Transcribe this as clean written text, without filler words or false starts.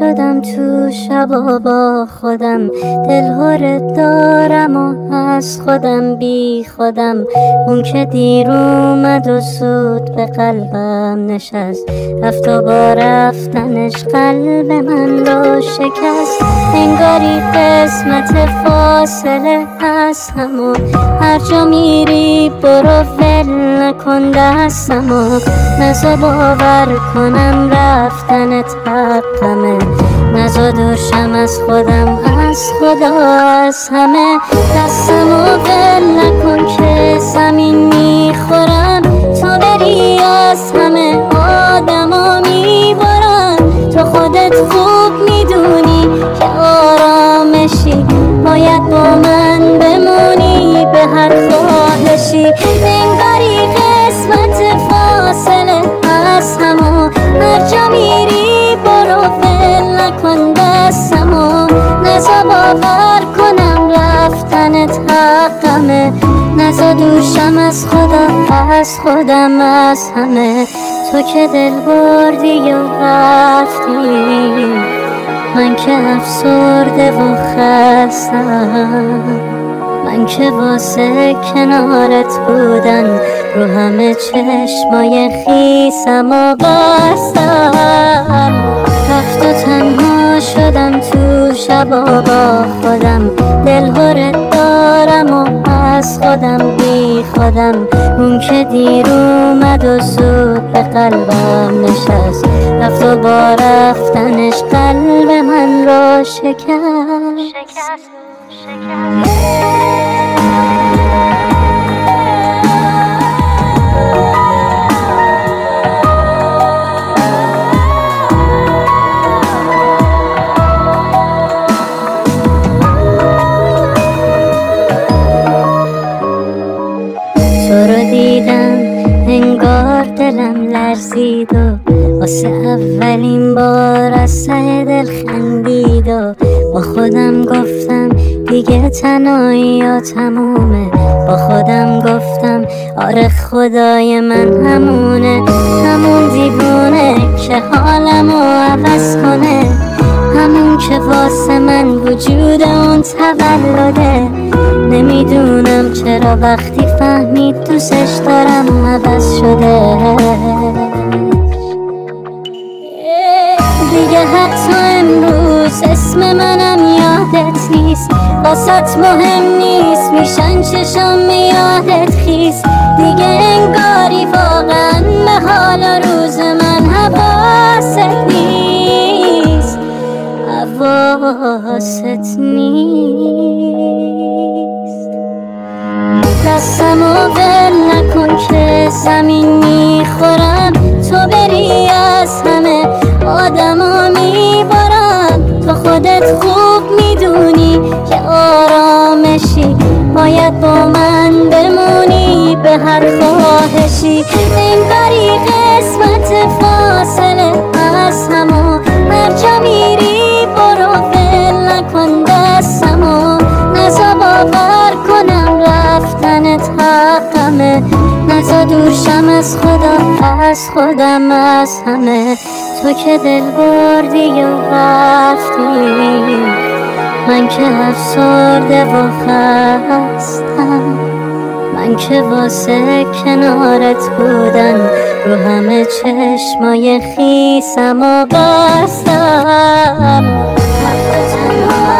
شدم تو شبا با خودم، دلهره دارم و از خودم بی خودم. اون که دیر اومد و سود به قلبم نشست، رفت و با رفتنش قلب من رو شکست. انگاری قسمت فاصله از همون، هر جا میری برو ول نکن دستمو. نزا باور کنم رفتنت حقمه، نزا دورشم از خودم، از خدا، از همه. دستمو ول نکن که زمین میخورم، تو بری از همه آدما میبرن. تو خودت خوب میدونی که آرامشی، باید با من بمونی به هر خواهشی. انگاری قسمت فاصله از همون، هر جا میری برو ول نکن دستمو. نزا باور کنم رفتنت حقمه، نزا دوشم از خدا، از خودم، از همه. تو که دل بردی و رفتی، من که افسرده و خستم. من که واسه کنارت بودن رو همه چشمای خیسم و بستم. رفت و تنها شدم تو شبا با خودم، دلهره دارم و از خودم بی خودم. اون که دیر اومد و زود به قلبم نشست، رفت و با رفتنش قلب من رو شکست. تو رو دیدم انگار دلم لرزید و واسه اولین بار از ته دل خندید و با خودم گفتم دیگه تنهایی ها تمومه. با خودم گفتم آره خدای من همونه، همون دیوونه که حالمو عوض کنه، همون که واسه من وجود اون تولده. نمیدونم چرا وقتی فهمید دوستش دارم عوض شده. دیگه حتی امروز اسم منم یادت نیست، واسط مهم نیست میشن چشم یادت خیست. دیگه انگاری واقعا به حال روز من حواست نیست، حواست نیست. دستمو ول نکن که زمین میخورم، تو بری از همه آدما میبرن. تو خودت خوب میدونی که آرامشی، باید با من بمونی به هر خواهشی. انگاری قسمت فاصله از همون، هر جا میری برو ول نکن دستمو. نزا باور کنم رفتنت حقمه، نزا دورشم از خدا، از خودم، از همه. تو که دل بردی و رفتی، من که افسرده و خستم. من که واسه کنارت بودن رو همه چشمای خیسم و بستم.